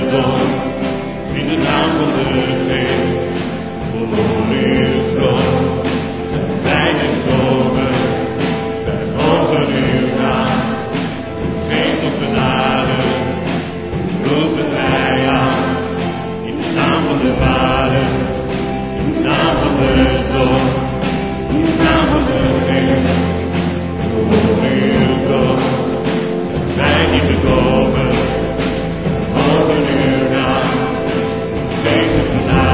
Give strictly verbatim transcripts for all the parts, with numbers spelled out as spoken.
zon, in de naam van de Heer, voor uw troon, zijn wij gekomen, wij mogen uw naam, geef ons genade, roepen wij aan, in de naam van de Vader, in de naam van de Zoon, in de naam van de Heer, voor uw troon, zijn wij niet gekomen. Mogen uw naam, geef ons genade.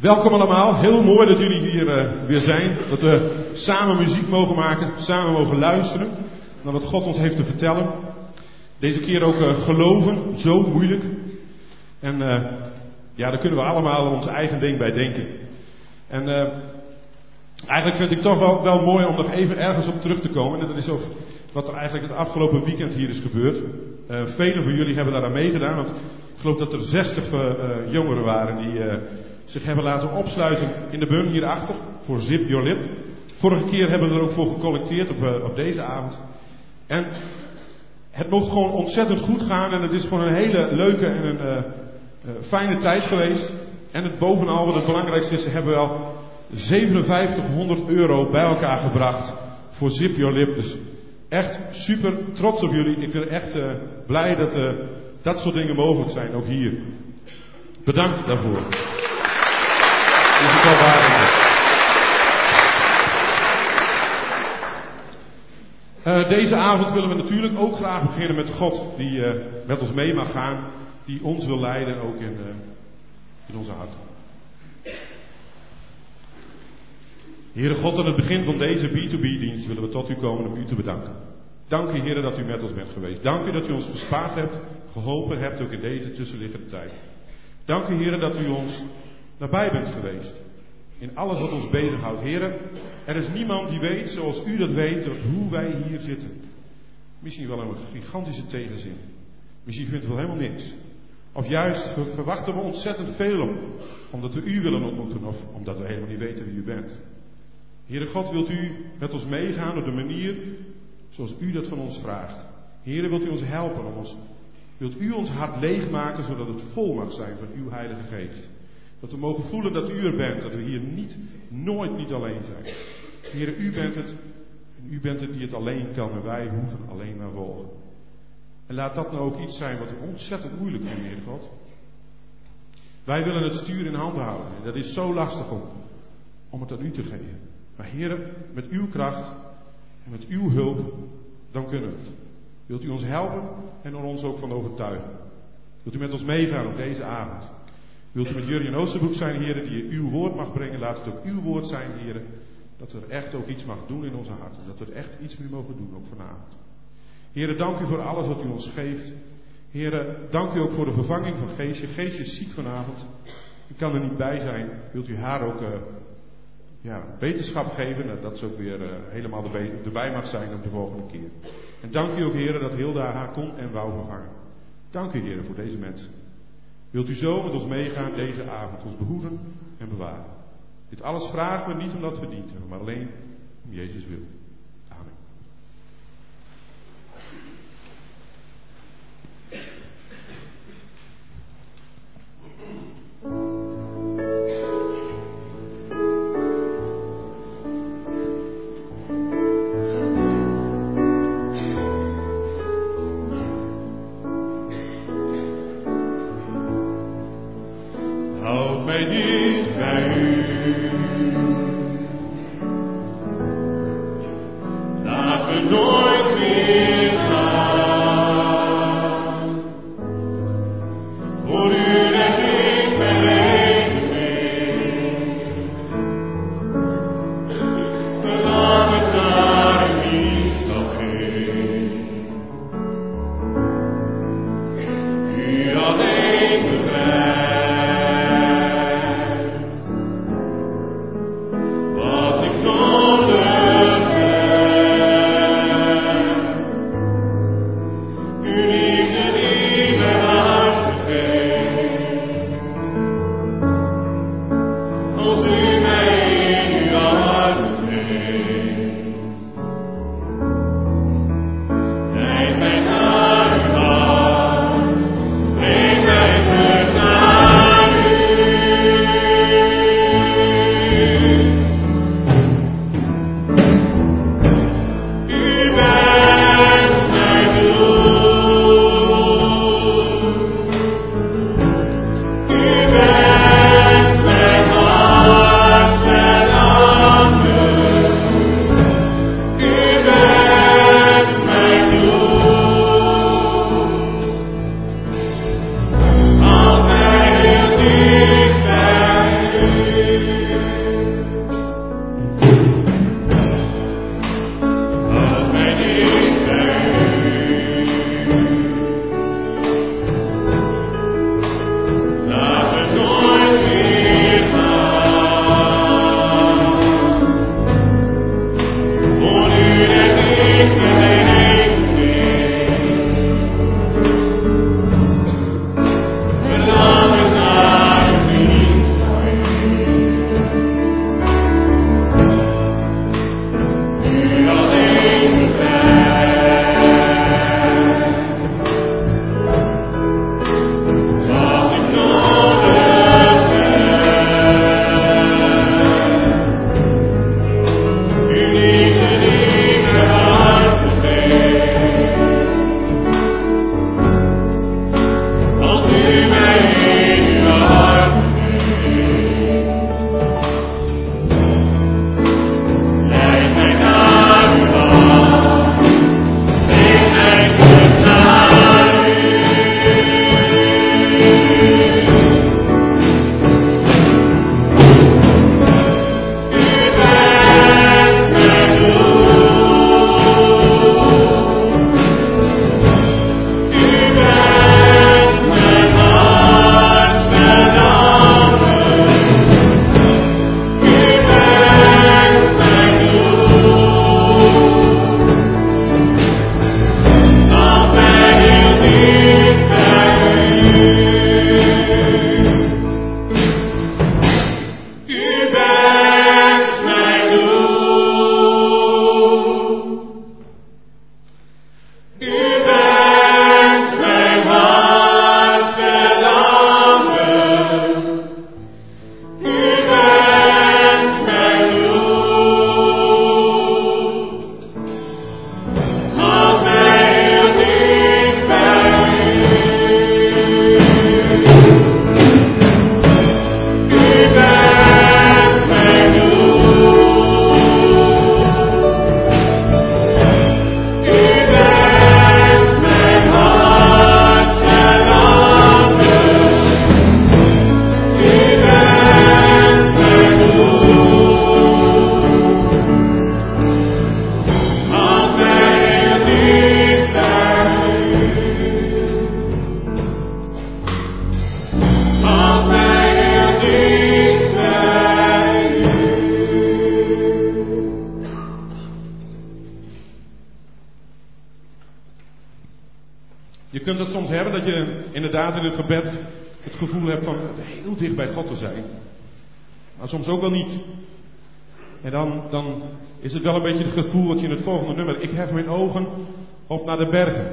Welkom allemaal, heel mooi dat jullie hier uh, weer zijn. Dat we samen muziek mogen maken, samen mogen luisteren naar wat God ons heeft te vertellen. Deze keer ook uh, geloven, zo moeilijk. En uh, ja, daar kunnen we allemaal ons eigen ding bij denken. En uh, eigenlijk vind ik toch wel, wel mooi om nog even ergens op terug te komen. En dat is ook wat er eigenlijk het afgelopen weekend hier is gebeurd. Uh, velen van jullie hebben daaraan meegedaan, want ik geloof dat er zestig uh, jongeren waren die uh, zich hebben laten opsluiten in de bun hierachter voor Zip Your Lip. Vorige keer hebben we er ook voor gecollecteerd op, uh, op deze avond. En het mocht gewoon ontzettend goed gaan en het is gewoon een hele leuke en een uh, uh, fijne tijd geweest. En het bovenal, wat het belangrijkste is, ze hebben wel zevenenvijftighonderd euro bij elkaar gebracht voor Zip Your Lip. Dus echt super trots op jullie. Ik ben echt uh, blij dat uh, dat soort dingen mogelijk zijn, ook hier. Bedankt daarvoor. Is het wel waardig. Uh, deze avond willen we natuurlijk ook graag beginnen met God, die uh, met ons mee mag gaan, die ons wil leiden, ook in, uh, in onze harten. Heere God, aan het begin van deze B twee B dienst willen we tot u komen om u te bedanken. Dank u, Heere, dat u met ons bent geweest. Dank u dat u ons gespaard hebt, geholpen hebt, ook in deze tussenliggende tijd. Dank u, Heere, dat u ons nabij bent geweest. In alles wat ons bezighoudt. Heere, er is niemand die weet, zoals u dat weet, hoe wij hier zitten. Misschien wel een gigantische tegenzin. Misschien vindt u wel helemaal niks. Of juist verwachten we ontzettend veel om, omdat we u willen ontmoeten, of omdat we helemaal niet weten wie u bent. Heere God, wilt u met ons meegaan op de manier zoals u dat van ons vraagt. Heere, wilt u ons helpen om ons, wilt u ons hart leegmaken, zodat het vol mag zijn van uw Heilige Geest. Dat we mogen voelen dat u er bent, dat we hier niet, nooit niet alleen zijn. Heere, u bent het, en u bent het die het alleen kan, en wij hoeven alleen maar volgen. En laat dat nou ook iets zijn wat we ontzettend moeilijk vinden, Heer God. Wij willen het stuur in handen houden, en dat is zo lastig om, om het aan u te geven. Maar Heere, met uw kracht en met uw hulp, dan kunnen we het. Wilt u ons helpen en er ons ook van overtuigen? Wilt u met ons meegaan op deze avond? Wilt u met Jurjen Oosterbroek zijn, Heere, die uw woord mag brengen? Laat het ook uw woord zijn, Heere, dat er echt ook iets mag doen in onze harten. Dat we er echt iets mee mogen doen, ook vanavond. Heere, dank u voor alles wat u ons geeft. Heere, dank u ook voor de vervanging van Geesje. Geesje is ziek vanavond. Ik kan er niet bij zijn. Wilt u haar ook uh, ja, wetenschap geven, dat ze ook weer uh, helemaal erbij, erbij mag zijn op de volgende keer. En dank u ook, Heere, dat Hilda haar kon en wou vervangen. Dank u, Heere, voor deze mensen. Wilt u zo met ons meegaan deze avond, ons behoeden en bewaren. Dit alles vragen we niet omdat we verdiend hebben, maar alleen om Jezus wil. Amen. kunt het soms hebben dat je inderdaad in het gebed het gevoel hebt van heel dicht bij God te zijn. Maar soms ook wel niet. En dan, dan is het wel een beetje het gevoel dat je in het volgende nummer... Ik hef mijn ogen op naar de bergen.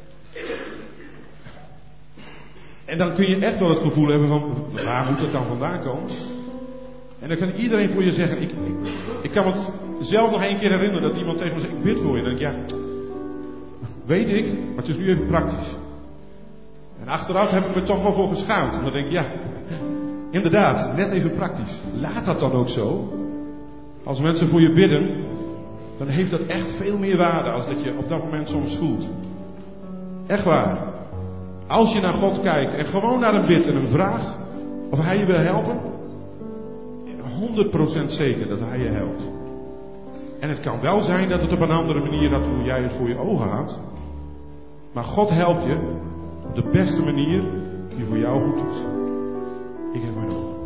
En dan kun je echt wel het gevoel hebben van... Waar moet het dan vandaan komen? En dan kan iedereen voor je zeggen... Ik, ik, ik kan me zelf nog één keer herinneren dat iemand tegen me zegt... Ik bid voor je. En dan denk ik, ja... Weet ik, maar het is nu even praktisch. En achteraf heb ik me toch wel voor geschaamd. En dan denk ik, ja... Inderdaad, net even praktisch. Laat dat dan ook zo. Als mensen voor je bidden... Dan heeft dat echt veel meer waarde... als dat je op dat moment soms voelt. Echt waar. Als je naar God kijkt en gewoon naar hem bidt en hem vraagt... of hij je wil helpen... honderd procent zeker dat hij je helpt. En het kan wel zijn dat het op een andere manier... dat hoe jij het voor je ogen houdt. Maar God helpt je... op de beste manier... die voor jou goed is. Ik heb mijn ogen.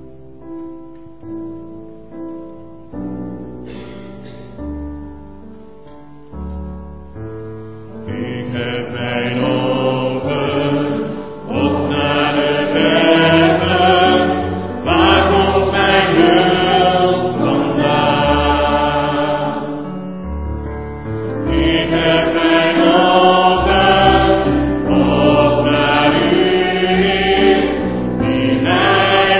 Ik heb mijn ogen op naar de bergen, waar komt mijn hulp vandaan? Ik heb mijn ogen op naar U, die mij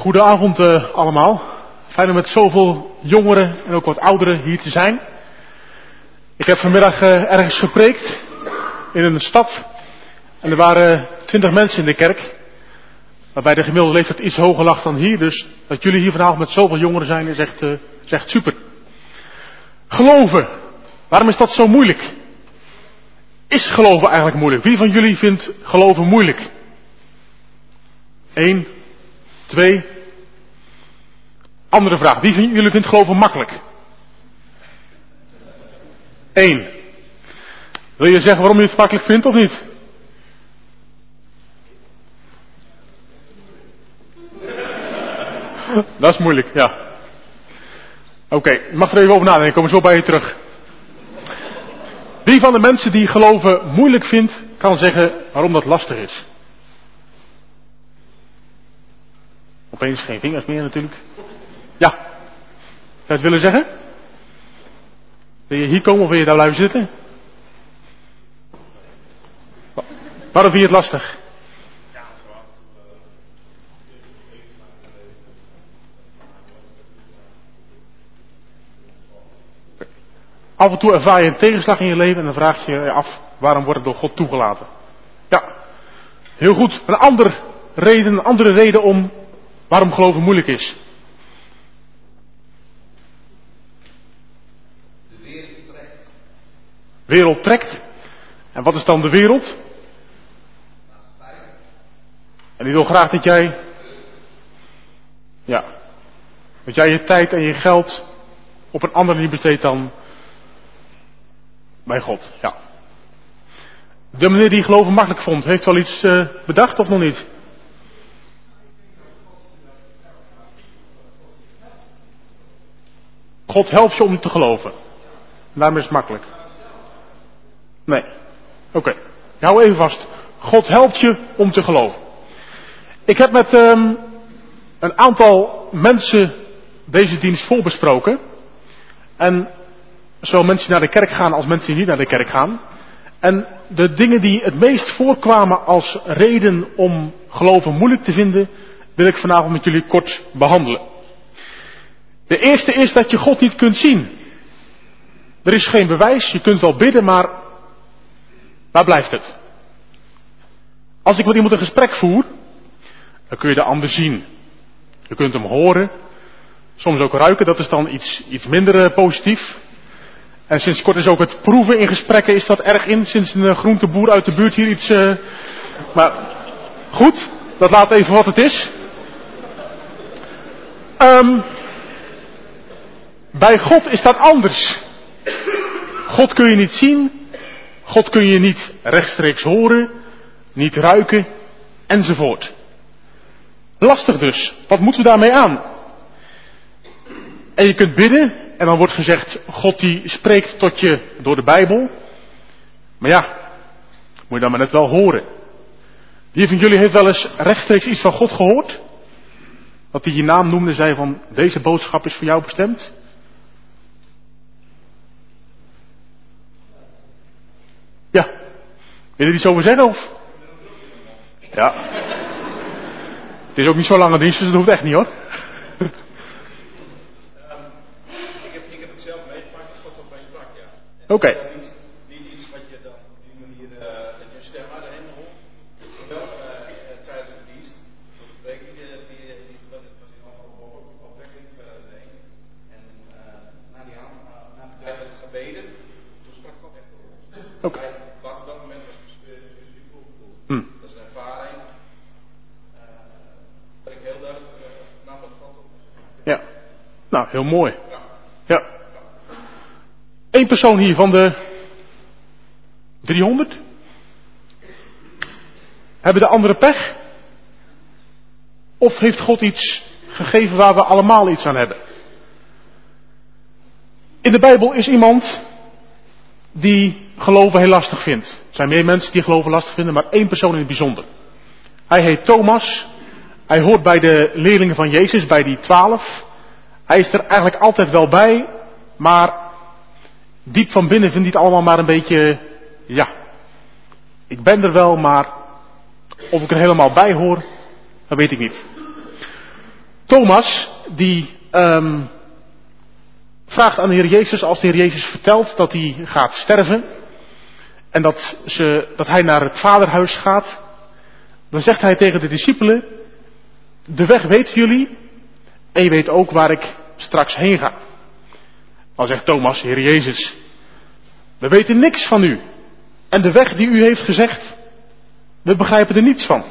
Goedenavond uh, allemaal. Fijn om met zoveel jongeren en ook wat ouderen hier te zijn. Ik heb vanmiddag uh, ergens gepreekt in een stad. En er waren twintig mensen in de kerk. Waarbij de gemiddelde leeftijd iets hoger lag dan hier. Dus dat jullie hier vanavond met zoveel jongeren zijn is echt, uh, is echt super. Geloven. Waarom is dat zo moeilijk? Is geloven eigenlijk moeilijk? Wie van jullie vindt geloven moeilijk? Eén. Twee. Andere vraag. Wie van jullie vindt geloven makkelijk? Eén. Wil je zeggen waarom je het makkelijk vindt of niet? Dat is moeilijk, ja. Oké, okay, je mag er even over nadenken. Ik kom zo bij je terug. Wie van de mensen die geloven moeilijk vindt, kan zeggen waarom dat lastig is? Opeens geen vingers meer natuurlijk. Ja. Zou je het willen zeggen? Wil je hier komen of wil je daar blijven zitten? Waarom vind je het lastig? Af en toe ervaar je een tegenslag in je leven en dan vraag je je af, waarom word ik door God toegelaten? Ja, heel goed. Een andere reden, een andere reden om waarom geloven moeilijk is. De wereld trekt. Wereld trekt. En wat is dan de wereld? En die wil graag dat jij, ja, dat jij je tijd en je geld op een andere manier besteedt dan bij God. Ja. De meneer die geloven makkelijk vond, heeft wel iets uh, bedacht of nog niet? God helpt je om te geloven. Daarom is het makkelijk. Nee. Oké. Okay. Hou even vast. God helpt je om te geloven. Ik heb met um, een aantal mensen deze dienst voorbesproken. En zowel mensen die naar de kerk gaan als mensen die niet naar de kerk gaan. En de dingen die het meest voorkwamen als reden om geloven moeilijk te vinden, wil ik vanavond met jullie kort behandelen. De eerste is dat je God niet kunt zien. Er is geen bewijs, je kunt wel bidden, maar waar blijft het? Als ik met iemand een gesprek voer, dan kun je de ander zien. Je kunt hem horen, soms ook ruiken, dat is dan iets, iets minder uh, positief. En sinds kort is ook het proeven in gesprekken, is dat erg in, sinds een groenteboer uit de buurt hier iets... Uh, maar goed, dat laat even wat het is. Um, bij God is dat anders. God kun je niet zien, God kun je niet rechtstreeks horen, niet ruiken, enzovoort. Lastig dus, wat moeten we daarmee aan? En je kunt bidden, en dan wordt gezegd, God die spreekt tot je door de Bijbel. Maar ja, moet je dan maar net wel horen. Wie van jullie heeft wel eens rechtstreeks iets van God gehoord? Dat hij je naam noemde en zei van, deze boodschap is voor jou bestemd? Ja. Wil je er iets over zeggen of? Ja. Het is ook niet zo lange dienst, dus dat hoeft echt niet hoor. Oké. Okay. Niet, niet iets wat je dan op die manier, uh, dat je een stem uit de hemel hoort. Wel uh, tijdens de dienst, voor de preek die, die, die dat was in allemaal opwekking heen. En uh, na die hand, uh, na de tijd van het gebeden, toen sprak God echt door ons. Oké. Okay. Op dat moment was het specifiek voorbedoeld. Hmm. Dat is een ervaring. Uh, dat ik heel duidelijk uh, nam wat God op. Ja. Nou, heel mooi. Ja. Ja. Eén persoon hier van de driehonderd. Hebben de anderen pech? Of heeft God iets gegeven waar we allemaal iets aan hebben? In de Bijbel is iemand die geloven heel lastig vindt. Er zijn meer mensen die geloven lastig vinden, maar één persoon in het bijzonder. Hij heet Thomas. Hij hoort bij de leerlingen van Jezus, bij die twaalf. Hij is er eigenlijk altijd wel bij, maar diep van binnen vindt hij het allemaal maar een beetje, ja, ik ben er wel, maar of ik er helemaal bij hoor, dat weet ik niet. Thomas, die um, vraagt aan de Heer Jezus, als de Heer Jezus vertelt dat hij gaat sterven en dat, ze, dat hij naar het vaderhuis gaat, dan zegt hij tegen de discipelen, de weg weten jullie en je weet ook waar ik straks heen ga. Dan zegt Thomas, Heer Jezus, we weten niks van u en de weg die u heeft gezegd, we begrijpen er niets van.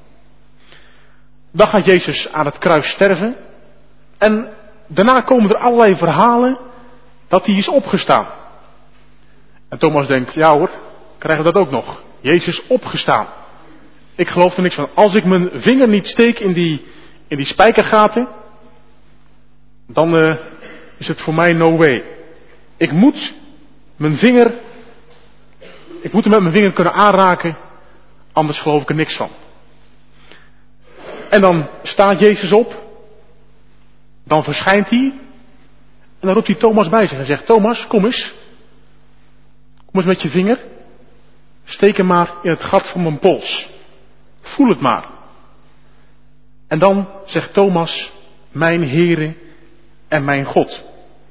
Dan gaat Jezus aan het kruis sterven en daarna komen er allerlei verhalen dat hij is opgestaan. En Thomas denkt, ja hoor, krijgen we dat ook nog? Jezus opgestaan. Ik geloof er niks van. Als ik mijn vinger niet steek in die, in die spijkergaten, dan uh, is het voor mij no way. Ik moet mijn vinger, ik moet hem met mijn vinger kunnen aanraken, anders geloof ik er niks van. En dan staat Jezus op, dan verschijnt hij, en dan roept hij Thomas bij zich en zegt, Thomas, kom eens, kom eens met je vinger, steek hem maar in het gat van mijn pols, voel het maar. En dan zegt Thomas, mijn Heere en mijn God.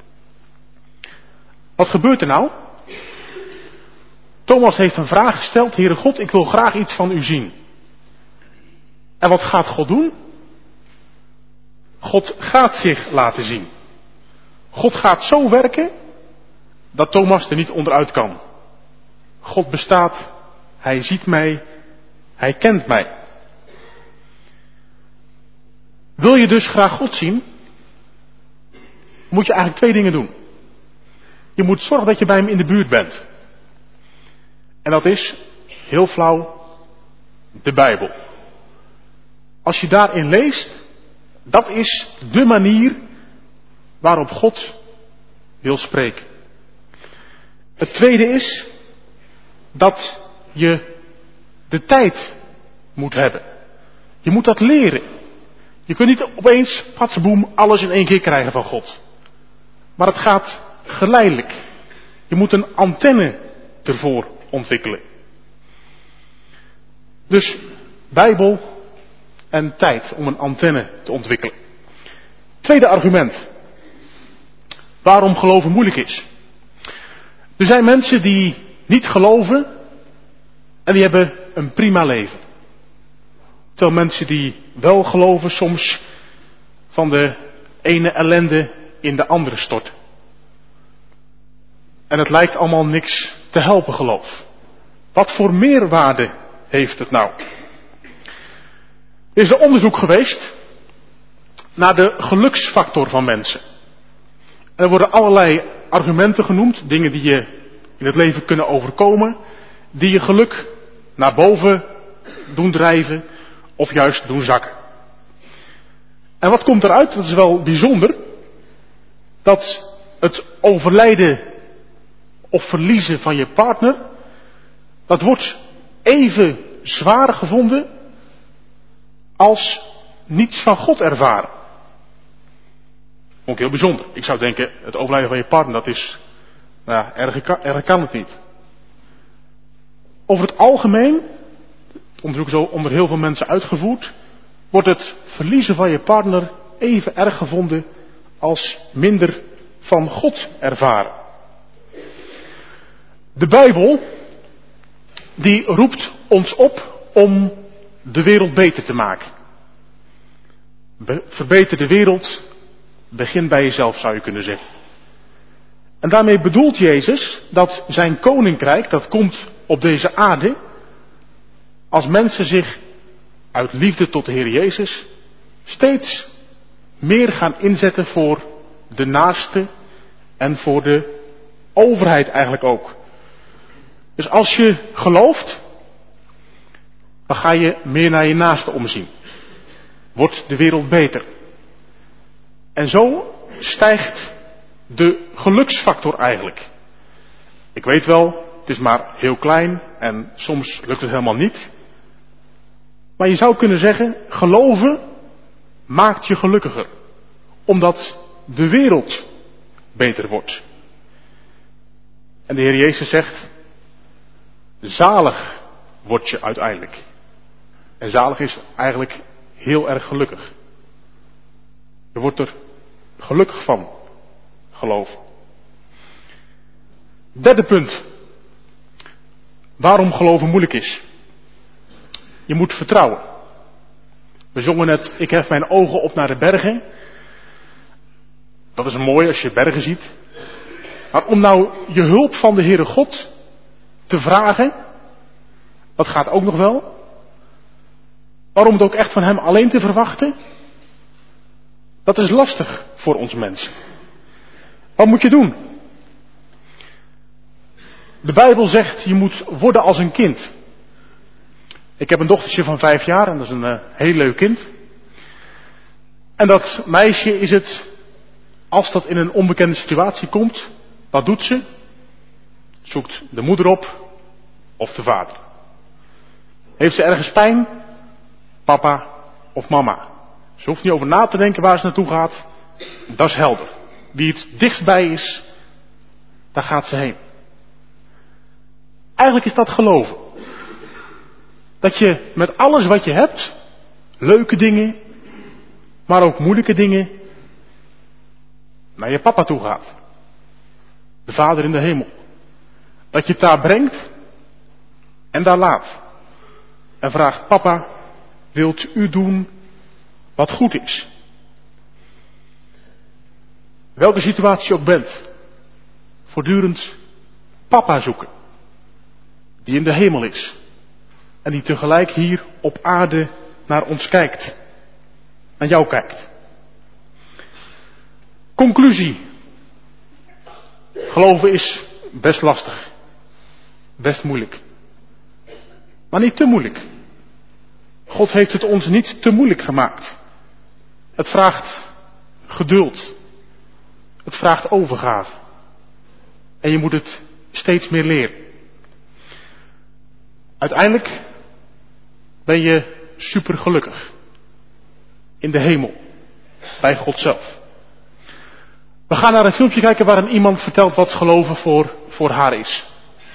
Wat gebeurt er nou? Thomas heeft een vraag gesteld, Heere God, ik wil graag iets van u zien. En wat gaat God doen? God gaat zich laten zien. God gaat zo werken dat Thomas er niet onderuit kan. God bestaat, hij ziet mij, hij kent mij. Wil je dus graag God zien? Moet je eigenlijk twee dingen doen. Je moet zorgen dat je bij hem in de buurt bent. En dat is, heel flauw, de Bijbel. Als je daarin leest, dat is de manier waarop God wil spreken. Het tweede is dat je de tijd moet hebben. Je moet dat leren. Je kunt niet opeens, patsboem, alles in één keer krijgen van God. Maar het gaat geleidelijk. Je moet een antenne ervoor ontwikkelen. Dus Bijbel en tijd om een antenne te ontwikkelen. Tweede argument. Waarom geloven moeilijk is. Er zijn mensen die niet geloven en die hebben een prima leven. Terwijl mensen die wel geloven soms van de ene ellende in de andere storten. En het lijkt allemaal niks te helpen, geloof. Wat voor meerwaarde heeft het nou? Er is een onderzoek geweest naar de geluksfactor van mensen. Er worden allerlei argumenten genoemd, dingen die je in het leven kunnen overkomen, die je geluk naar boven doen drijven of juist doen zakken. En wat komt eruit? Dat is wel bijzonder, dat het overlijden of verliezen van je partner, dat wordt even zwaar gevonden als niets van God ervaren. Ook heel bijzonder. Ik zou denken, het overlijden van je partner, dat is, nou ja, erger kan, erger kan het niet. Over het algemeen, het onderzoek is zo onder heel veel mensen uitgevoerd, wordt het verliezen van je partner even erg gevonden als minder van God ervaren. De Bijbel, die roept ons op om de wereld beter te maken. Be- verbeter de wereld, begin bij jezelf, zou je kunnen zeggen. En daarmee bedoelt Jezus dat zijn koninkrijk, dat komt op deze aarde, als mensen zich uit liefde tot de Heer Jezus steeds meer gaan inzetten voor de naaste en voor de overheid eigenlijk ook. Dus als je gelooft, dan ga je meer naar je naaste omzien. Wordt de wereld beter. En zo stijgt de geluksfactor eigenlijk. Ik weet wel, het is maar heel klein en soms lukt het helemaal niet. Maar je zou kunnen zeggen, geloven maakt je gelukkiger. Omdat de wereld beter wordt. En de Heer Jezus zegt, zalig word je uiteindelijk. En zalig is eigenlijk heel erg gelukkig. Je wordt er gelukkig van, geloven. Derde punt. Waarom geloven moeilijk is. Je moet vertrouwen. We zongen net, ik hef mijn ogen op naar de bergen. Dat is mooi als je bergen ziet. Maar om nou je hulp van de Heere God te vragen, dat gaat ook nog wel. Maar om het ook echt van Hem alleen te verwachten, dat is lastig voor ons mensen. Wat moet je doen? De Bijbel zegt, je moet worden als een kind. Ik heb een dochtertje van vijf jaar en dat is een uh, heel leuk kind. En dat meisje is het, als dat in een onbekende situatie komt, wat doet ze? Zoekt de moeder op of de vader. Heeft ze ergens pijn? Papa of mama. Ze hoeft niet over na te denken waar ze naartoe gaat. Dat is helder. Wie het dichtstbij is, daar gaat ze heen. Eigenlijk is dat geloven. Dat je met alles wat je hebt, leuke dingen, maar ook moeilijke dingen, naar je papa toe gaat. De Vader in de hemel. Dat je het daar brengt en daar laat. En vraagt, papa, wilt u doen wat goed is? Welke situatie je ook bent, voortdurend papa zoeken. Die in de hemel is. En die tegelijk hier op aarde naar ons kijkt. Naar jou kijkt. Conclusie. Geloven is best lastig. Best moeilijk. Maar niet te moeilijk. God heeft het ons niet te moeilijk gemaakt. Het vraagt geduld. Het vraagt overgave. En je moet het steeds meer leren. Uiteindelijk ben je super gelukkig. In de hemel. Bij God zelf. We gaan naar een filmpje kijken waarin iemand vertelt wat geloven voor, voor haar is.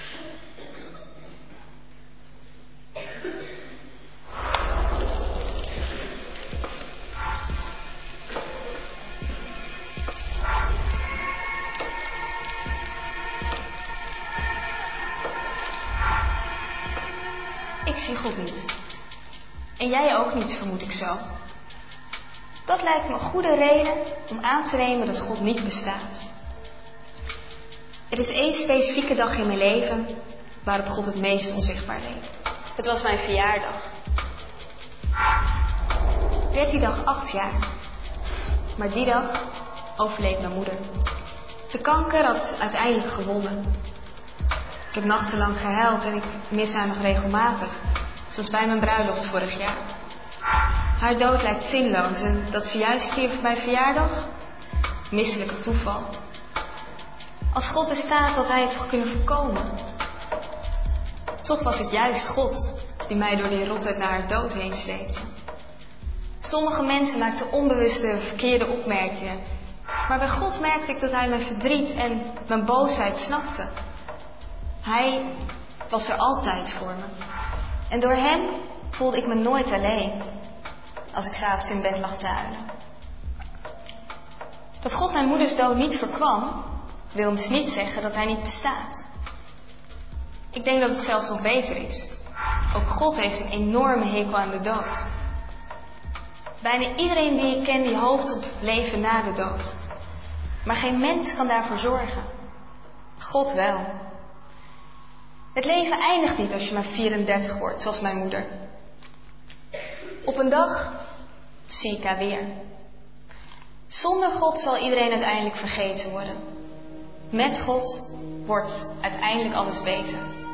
Ik zie God niet. En jij ook niet, vermoed ik zo. Dat lijkt me een goede reden om aan te nemen dat God niet bestaat. Er is één specifieke dag in mijn leven waarop God het meest onzichtbaar leek. Het was mijn verjaardag. Ik werd die dag acht jaar. Maar die dag overleed mijn moeder. De kanker had uiteindelijk gewonnen. Ik heb nachtenlang gehuild en ik mis haar nog regelmatig. Zoals bij mijn bruiloft vorig jaar. Haar dood lijkt zinloos en dat ze juist stierf op mijn verjaardag? Misselijk toeval. Als God bestaat had hij het toch kunnen voorkomen. Toch was het juist God die mij door die rotheid naar haar dood heen sleepte. Sommige mensen maakten onbewuste verkeerde opmerkingen. Maar bij God merkte ik dat hij mijn verdriet en mijn boosheid snapte. Hij was er altijd voor me. En door hem voelde ik me nooit alleen. Als ik 's avonds in bed lag te huilen. Dat God mijn moeders dood niet voorkwam, wil dus niet zeggen dat hij niet bestaat. Ik denk dat het zelfs nog beter is. Ook God heeft een enorme hekel aan de dood. Bijna iedereen die ik ken die hoopt op leven na de dood. Maar geen mens kan daarvoor zorgen. God wel. Het leven eindigt niet als je maar vierendertig wordt, zoals mijn moeder. Op een dag zie ik haar weer. Zonder God zal iedereen uiteindelijk vergeten worden. Met God wordt uiteindelijk alles beter.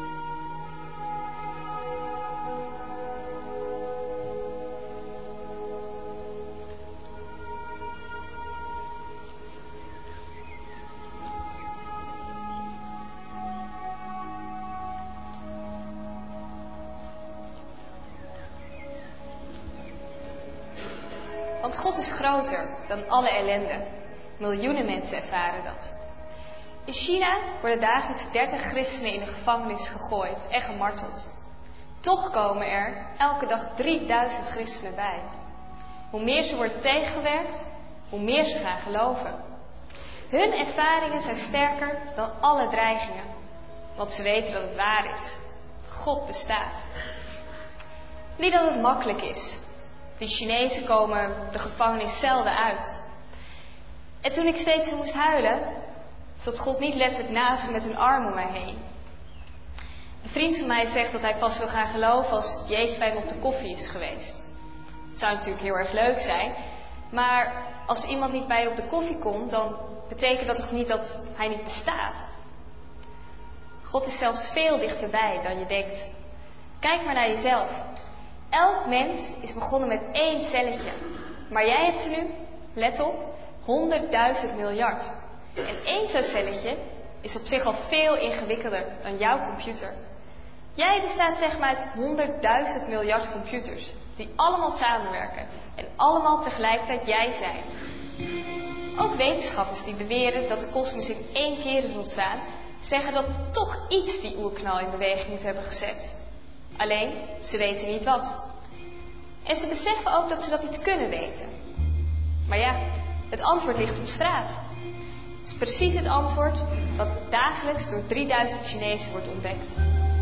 Want God is groter dan alle ellende. Miljoenen mensen ervaren dat. In China worden dagelijks dertig christenen in de gevangenis gegooid en gemarteld. Toch komen er elke dag drieduizend christenen bij. Hoe meer ze worden tegengewerkt, hoe meer ze gaan geloven. Hun ervaringen zijn sterker dan alle dreigingen, want ze weten dat het waar is. God bestaat. Niet dat het makkelijk is. Die Chinezen komen de gevangenis zelden uit. En toen ik steeds zo moest huilen, zat God niet letterlijk naast me met een arm om mij heen. Een vriend van mij zegt dat hij pas wil gaan geloven als Jezus bij hem op de koffie is geweest. Het zou natuurlijk heel erg leuk zijn, maar als iemand niet bij je op de koffie komt, dan betekent dat toch niet dat hij niet bestaat? God is zelfs veel dichterbij dan je denkt. Kijk maar naar jezelf. Elk mens is begonnen met één celletje. Maar jij hebt er nu, let op, honderdduizend miljard. En één zo'n celletje is op zich al veel ingewikkelder dan jouw computer. Jij bestaat zeg maar uit honderdduizend miljard computers. Die allemaal samenwerken. En allemaal tegelijkertijd jij zijn. Ook wetenschappers die beweren dat de kosmos in één keer is ontstaan, zeggen dat toch iets die oerknal in beweging moet hebben gezet. Alleen, ze weten niet wat. En ze beseffen ook dat ze dat niet kunnen weten. Maar ja, het antwoord ligt op straat. Het is precies het antwoord wat dagelijks door drieduizend Chinezen wordt ontdekt.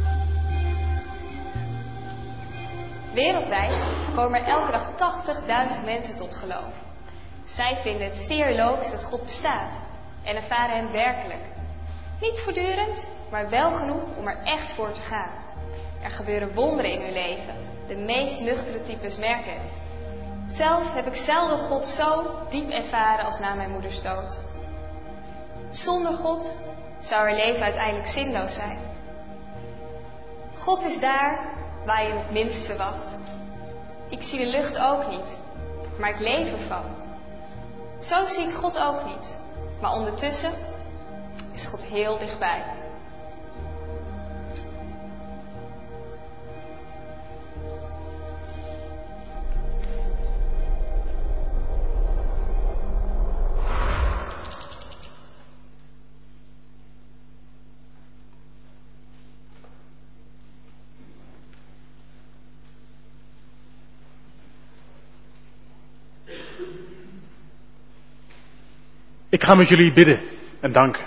Wereldwijd komen er elke dag tachtigduizend mensen tot geloof. Zij vinden het zeer logisch dat God bestaat en ervaren hem werkelijk. Niet voortdurend, maar wel genoeg om er echt voor te gaan. Er gebeuren wonderen in hun leven. De meest nuchtere types merken het. Zelf heb ik zelden God zo diep ervaren als na mijn moeders dood. Zonder God zou haar leven uiteindelijk zinloos zijn. God is daar waar je hem het minst verwacht. Ik zie de lucht ook niet, maar ik leef ervan. Zo zie ik God ook niet, maar ondertussen is God heel dichtbij. Ik ga met jullie bidden en danken.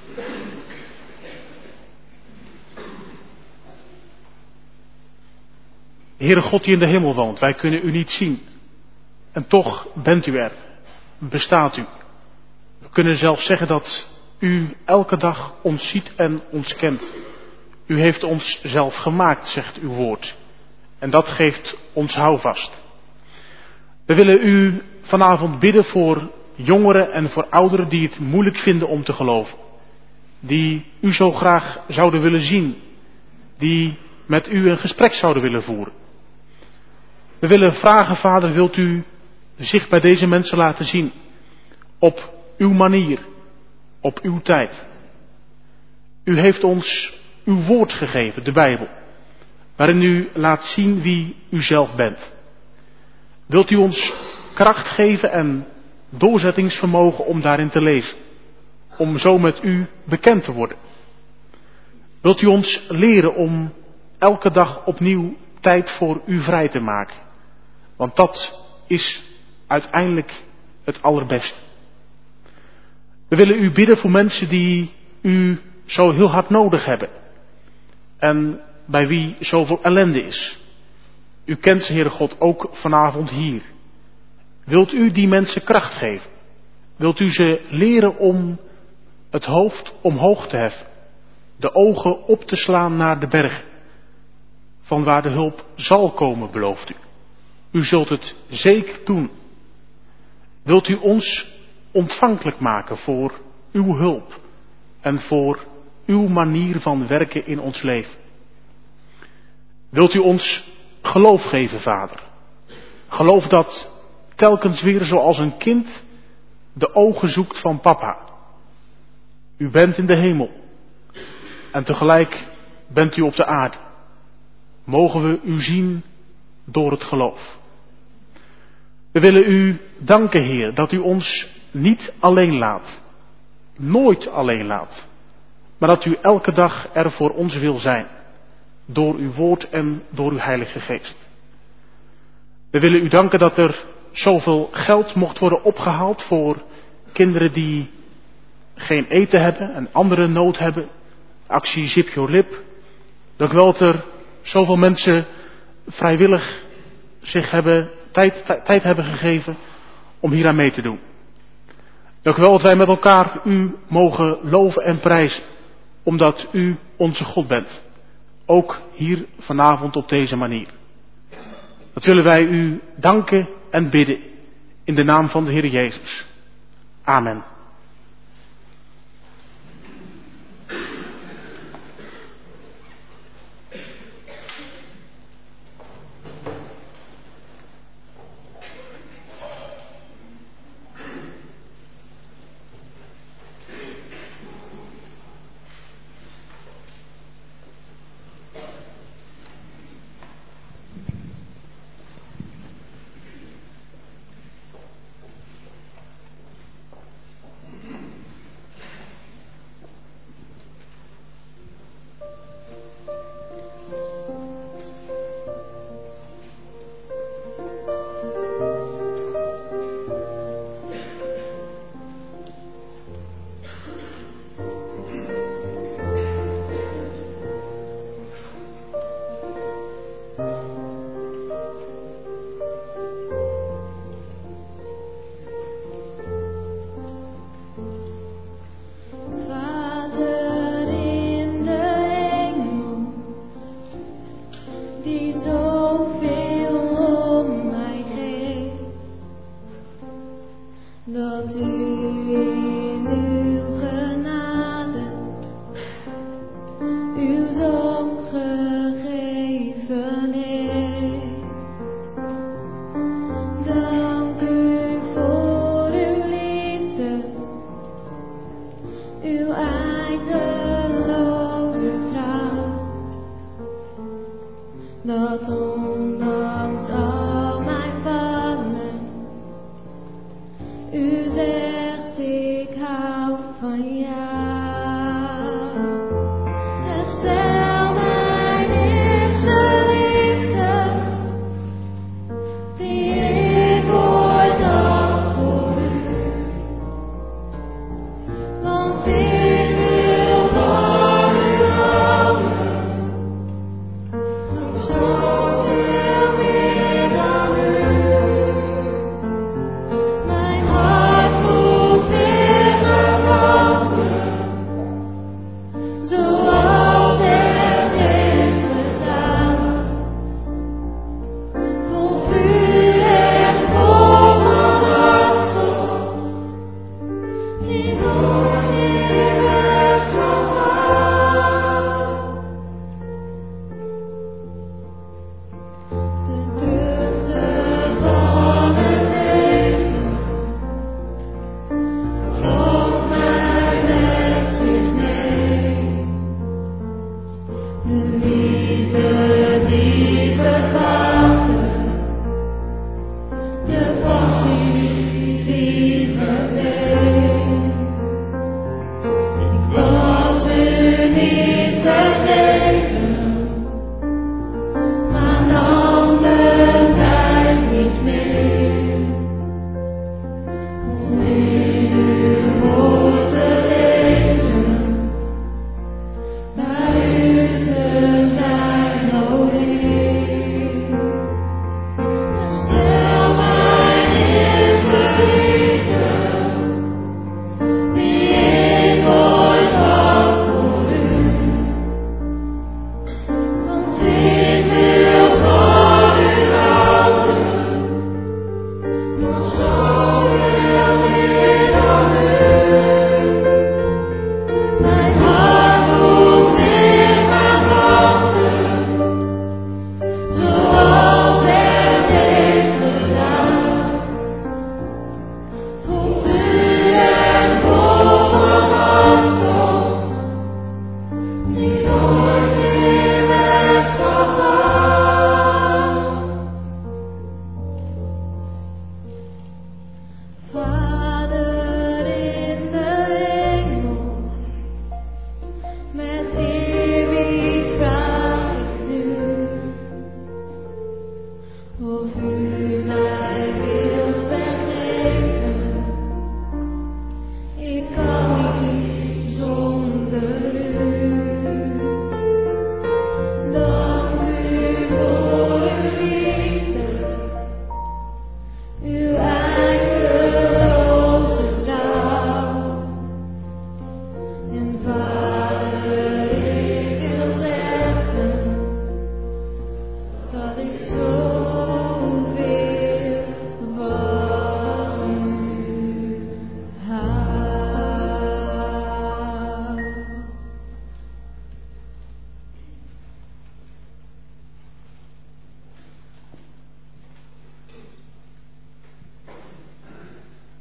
Heere God die in de hemel woont, wij kunnen u niet zien. En toch bent u er, bestaat u. We kunnen zelfs zeggen dat u elke dag ons ziet en ons kent. U heeft ons zelf gemaakt, zegt uw woord. En dat geeft ons houvast. We willen u vanavond bidden voor jongeren en voor ouderen die het moeilijk vinden om te geloven. Die u zo graag zouden willen zien. Die met u een gesprek zouden willen voeren. We willen vragen, Vader, wilt u zich bij deze mensen laten zien? Op uw manier. Op uw tijd. U heeft ons uw woord gegeven, de Bijbel. Waarin u laat zien wie u zelf bent. Wilt u ons kracht geven en doorzettingsvermogen om daarin te lezen. Om zo met u bekend te worden. Wilt u ons leren om elke dag opnieuw tijd voor u vrij te maken. Want dat is uiteindelijk het allerbeste. We willen u bidden voor mensen die u zo heel hard nodig hebben. En bij wie zoveel ellende is. U kent ze, Heere God, ook vanavond hier. Wilt u die mensen kracht geven? Wilt u ze leren om het hoofd omhoog te heffen? De ogen op te slaan naar de bergen. Van waar de hulp zal komen, belooft u. U zult het zeker doen. Wilt u ons ontvankelijk maken voor uw hulp en voor uw manier van werken in ons leven? Wilt u ons geloof geven, Vader? Geloof dat telkens weer zoals een kind de ogen zoekt van papa. U bent in de hemel en tegelijk bent u op de aarde. Mogen we u zien door het geloof. We willen u danken, Heer, dat u ons niet alleen laat. Nooit alleen laat. Maar dat u elke dag er voor ons wil zijn. Door uw woord en door uw Heilige Geest. We willen u danken dat er zoveel geld mocht worden opgehaald voor kinderen die geen eten hebben en andere nood hebben. Actie Zip Your Lip. Dank u wel dat er zoveel mensen vrijwillig zich hebben, tijd, tijd hebben gegeven om hier aan mee te doen. Dank u wel dat wij met elkaar u mogen loven en prijzen, omdat u onze God bent. Ook hier vanavond op deze manier. Dat willen wij u danken en bidden in de naam van de Heer Jezus. Amen.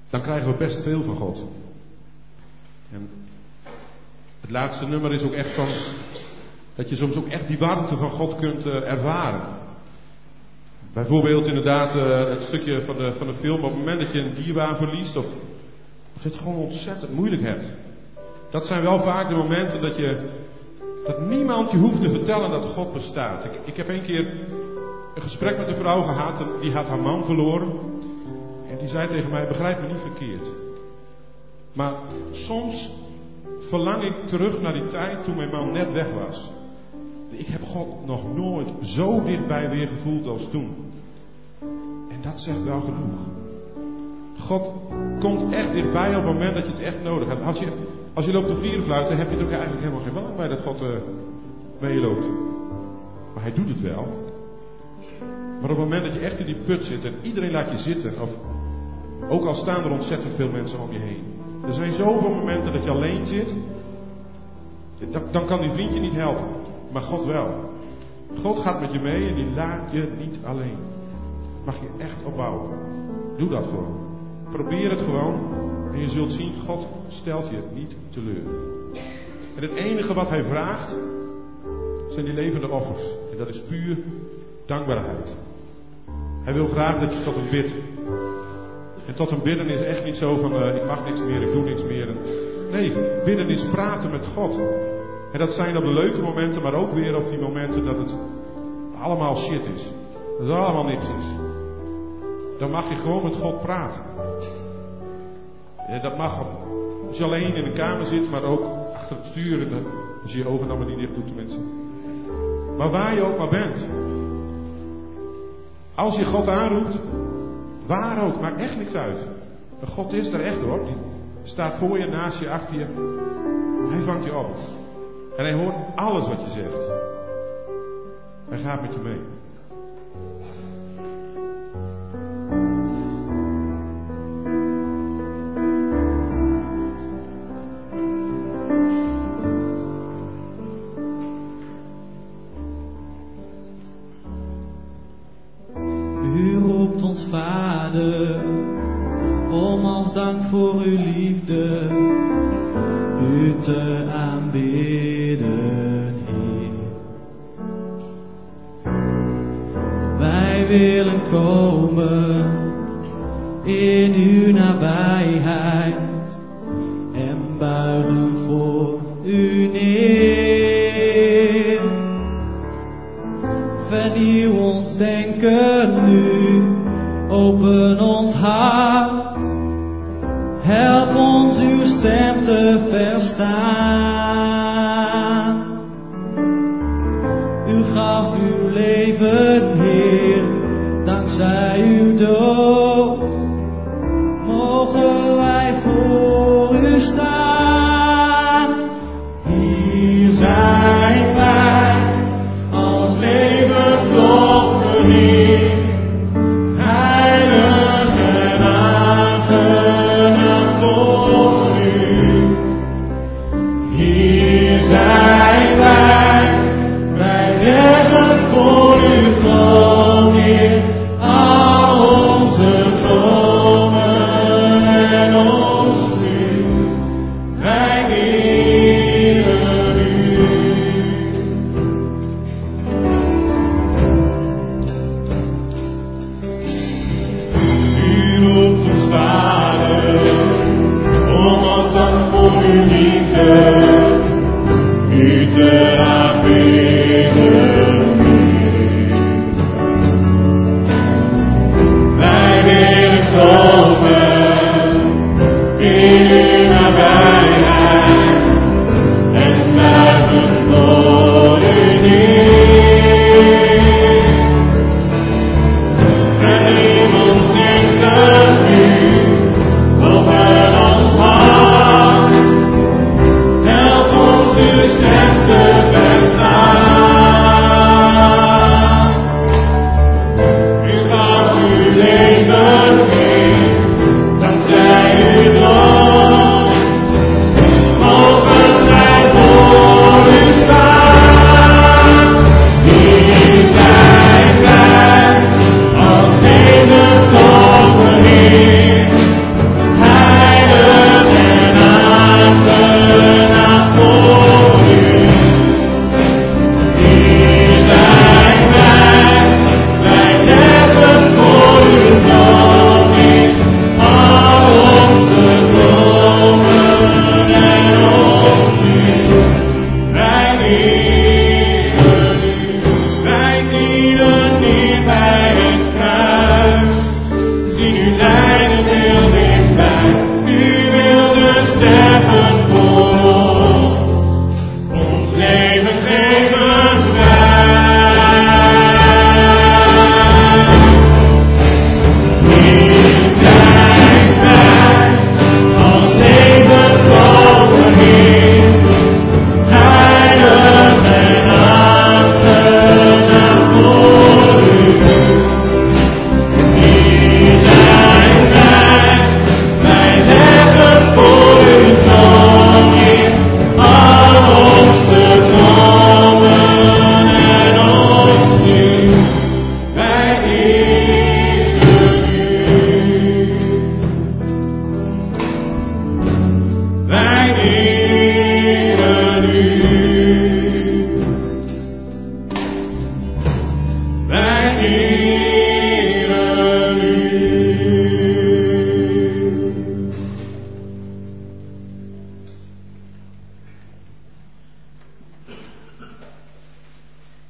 dan krijgen we best veel van God. En het laatste nummer is ook echt van, dat je soms ook echt die warmte van God kunt uh, ervaren. Bijvoorbeeld inderdaad uh, het stukje van de, van de film, op het moment dat je een dierbaar verliest, of, of je het gewoon ontzettend moeilijk hebt. Dat zijn wel vaak de momenten dat je, dat niemand je hoeft te vertellen dat God bestaat. Ik, ik heb een keer een gesprek met een vrouw gehad, en die had haar man verloren. En die zei tegen mij, begrijp me niet verkeerd. Maar soms verlang ik terug naar die tijd toen mijn man net weg was. Ik heb God nog nooit zo dichtbij weer gevoeld als toen. En dat zegt wel genoeg. God komt echt dichtbij op het moment dat je het echt nodig hebt. Als je, als je loopt te vlierenfluiten, heb je het ook eigenlijk helemaal geen belang bij dat God uh, meeloopt. Maar hij doet het wel. Maar op het moment dat je echt in die put zit en iedereen laat je zitten, of ook al staan er ontzettend veel mensen om je heen. Er zijn zoveel momenten dat je alleen zit. Dan, dan kan die vriendje niet helpen. Maar God wel. God gaat met je mee en die laat je niet alleen. Mag je echt opbouwen. Doe dat gewoon. Probeer het gewoon. En je zult zien, God stelt je niet teleur. En het enige wat hij vraagt, zijn die levende offers. En dat is puur dankbaarheid. Hij wil graag dat je tot hem bidt. En tot hem bidden is echt niet zo van, uh, ik mag niks meer, ik doe niks meer. Nee, bidden is praten met God. En dat zijn op de leuke momenten, maar ook weer op die momenten dat het allemaal shit is. Dat het allemaal niks is. Dan mag je gewoon met God praten. En dat mag als je alleen in een kamer zit, maar ook achter het stuur. En als je je ogen dan maar niet dicht doet tenminste. Maar waar je ook maar bent. Als je God aanroept, waar ook, maakt echt niks uit. En God is er echt hoor. Die staat voor je, naast je, achter je. Hij vangt je op. En hij hoort alles wat je zegt. Hij gaat met je mee. U roept ons Vader, om als dank voor uw liefde u te aanbidden, Heer. Wij willen komen in uw nabijheid en buigen voor u neer. Vernieuw ons denken nu, open ons hart. Help ons uw stem te verstaan. U gaf uw leven, Heer, dankzij uw dood. Mogen wij voor u staan. Hier zijn wij, als levend offer, Heer. Heilig en aangenaam voor u. Hier zijn wij, wij leggen voor uw troon neer al onze dromen en ons nu. Wij eren u.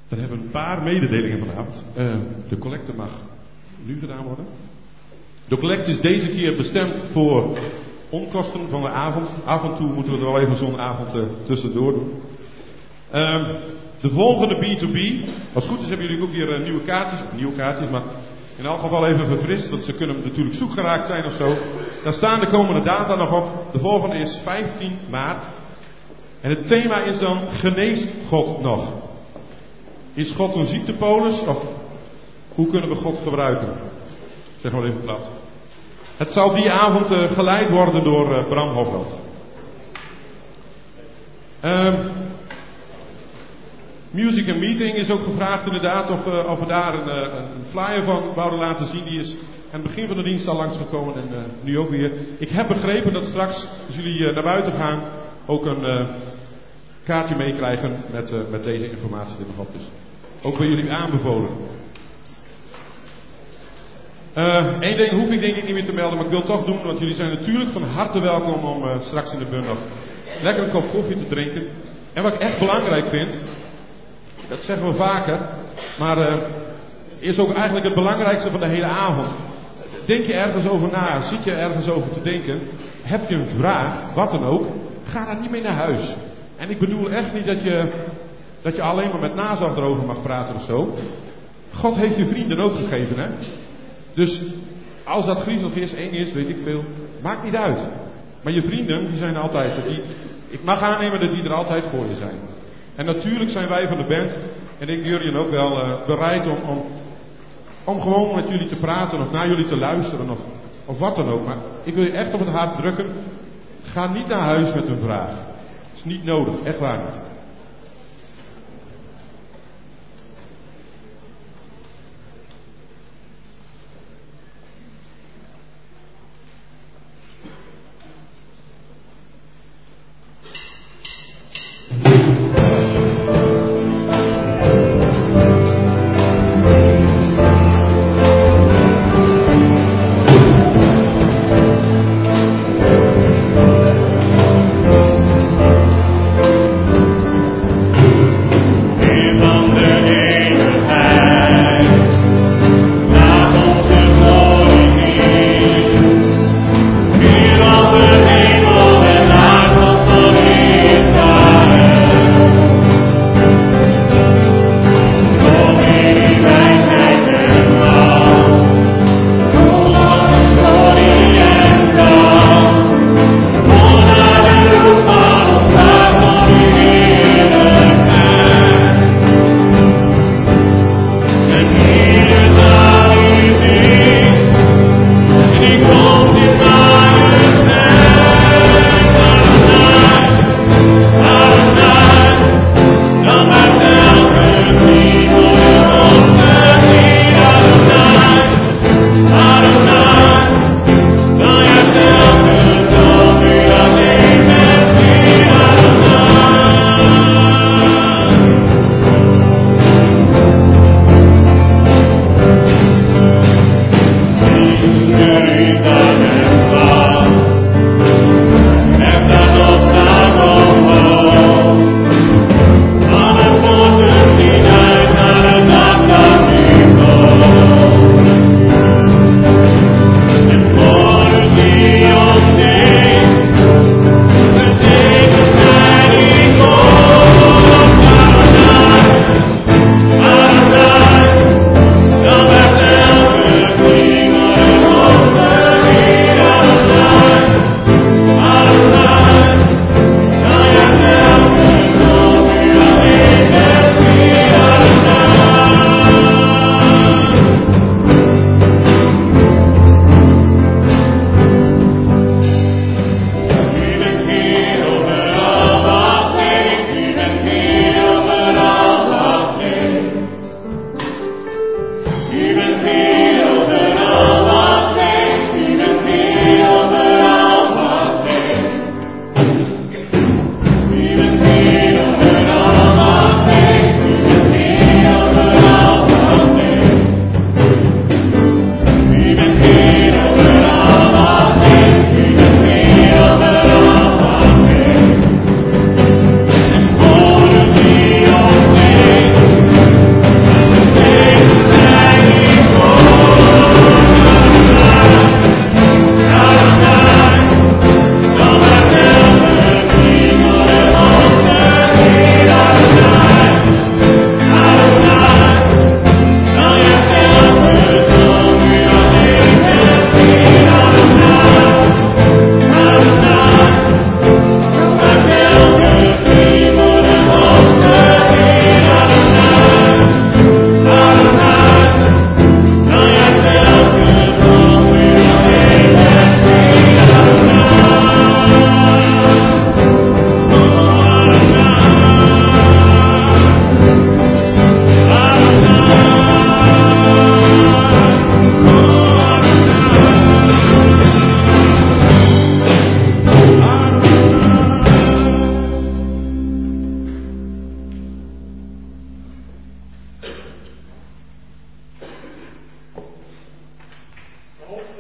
Dan hebben we een paar mededelingen vanavond. Uh, de collecte mag nu gedaan worden. De collecte is deze keer bestemd voor onkosten van de avond. Af en toe moeten we er wel even zo'n avond uh, tussendoor doen. Uh, de volgende B twee B. Als het goed is hebben jullie ook weer uh, nieuwe kaartjes. Nieuwe kaartjes, maar in elk geval even verfrist. Want ze kunnen natuurlijk zoek geraakt zijn of zo. Daar staan de komende data nog op. De volgende is vijftien maart. En het thema is dan: geneest God nog? Is God een ziektepolis? Of hoe kunnen we God gebruiken? Zeg maar even plat. Het zal die avond uh, geleid worden door uh, Bram Hofveld. Uh, Music and Meeting is ook gevraagd inderdaad of, uh, of we daar een, uh, een flyer van wouden laten zien. Die is aan het begin van de dienst al langsgekomen en uh, nu ook weer. Ik heb begrepen dat straks, als jullie uh, naar buiten gaan, ook een uh, kaartje meekrijgen met, uh, met deze informatie die nog op is. Ook bij jullie aanbevolen. Eén uh, ding hoef ik denk ik niet meer te melden, maar ik wil het toch doen, want jullie zijn natuurlijk van harte welkom om uh, straks in de bundel lekker een kop koffie te drinken. En wat ik echt belangrijk vind, dat zeggen we vaker, maar uh, is ook eigenlijk het belangrijkste van de hele avond. Denk je ergens over na, zit je ergens over te denken, heb je een vraag, wat dan ook, ga daar niet mee naar huis. En ik bedoel echt niet dat je, dat je alleen maar met nazag erover mag praten of zo. God heeft je vrienden ook gegeven, hè. Dus als dat griezelig is, eng is, weet ik veel, maakt niet uit. Maar je vrienden, die zijn altijd, die, ik mag aannemen dat die er altijd voor je zijn. En natuurlijk zijn wij van de band, en ik Jurjen ook wel, uh, bereid om, om, om gewoon met jullie te praten of naar jullie te luisteren of, of wat dan ook. Maar ik wil je echt op het hart drukken, ga niet naar huis met een vraag. Dat is niet nodig, echt waar niet.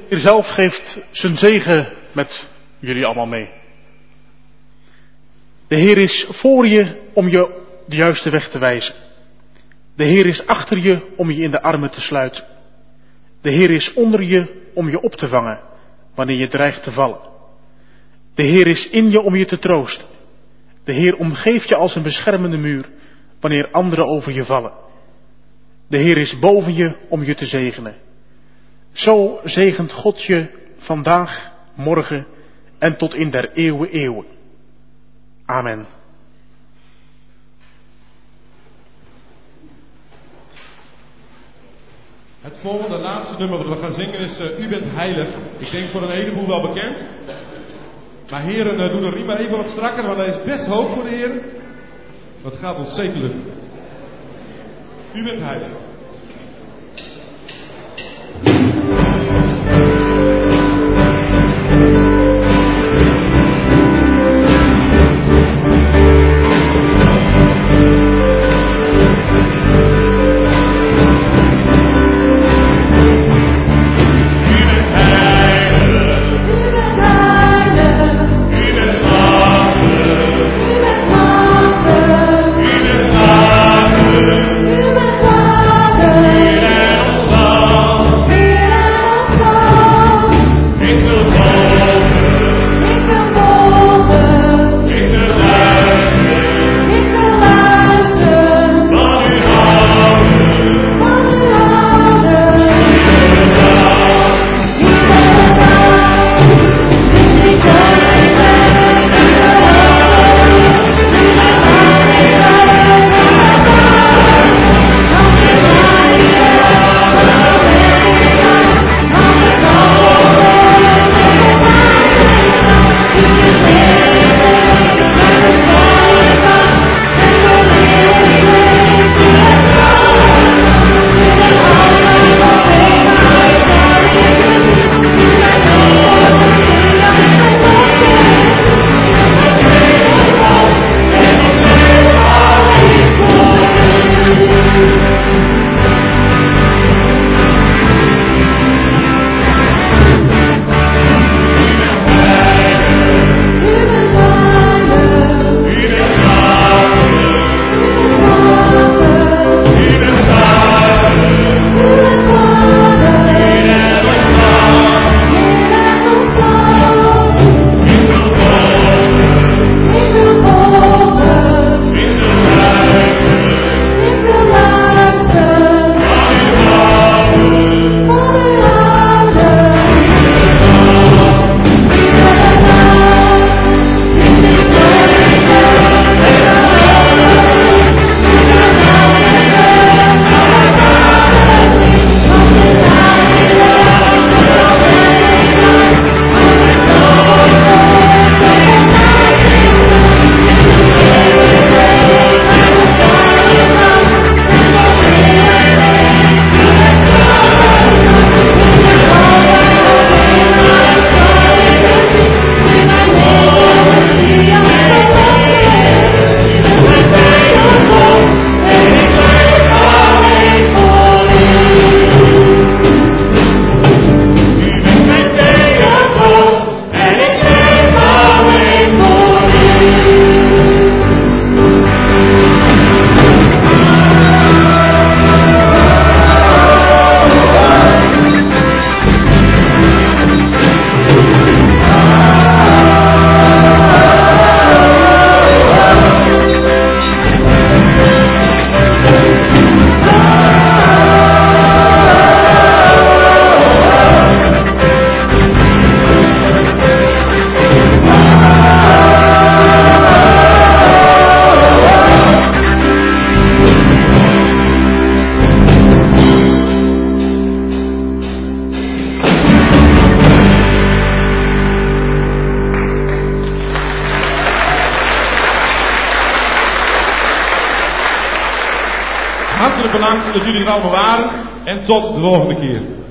Heer zelf geeft zijn zegen met jullie allemaal mee. De Heer is voor je om je de juiste weg te wijzen. De Heer is achter je om je in de armen te sluiten. De Heer is onder je om je op te vangen wanneer je dreigt te vallen. De Heer is in je om je te troosten. De Heer omgeeft je als een beschermende muur wanneer anderen over je vallen. De Heer is boven je om je te zegenen. Zo zegent God je vandaag, morgen en tot in der eeuwen eeuwen. Amen. Het volgende, laatste nummer dat we gaan zingen is uh, U bent heilig. Ik denk voor een heleboel wel bekend. Maar heren, uh, doe de riem maar even wat strakker, want hij is best hoog voor de heren. Dat gaat ons zeker lukken. U bent heilig. Hartelijk bedankt dat jullie er allemaal waren en tot de volgende keer.